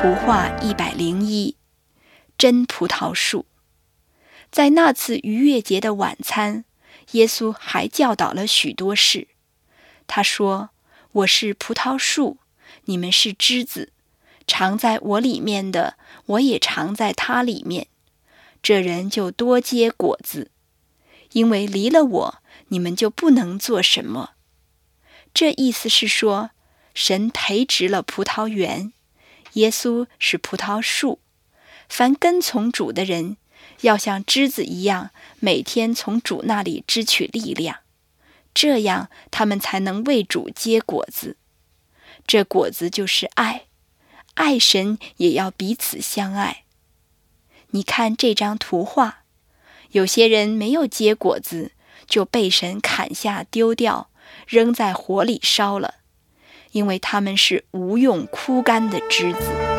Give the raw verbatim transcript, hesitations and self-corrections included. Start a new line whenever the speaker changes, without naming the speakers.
图画一百零一，真葡萄树。在那次逾越节的晚餐，耶稣还教导了许多事。他说：“我是葡萄树，你们是枝子，常在我里面的，我也常在他里面。这人就多结果子，因为离了我，你们就不能做什么。”这意思是说，神培植了葡萄园，耶稣是葡萄树，凡跟从主的人，要像枝子一样，每天从主那里支取力量，这样他们才能为主结果子。这果子就是爱，爱神也要彼此相爱。你看这张图画，有些人没有结果子，就被神砍下丢掉，扔在火里烧了，因为他们是无用枯干的枝子。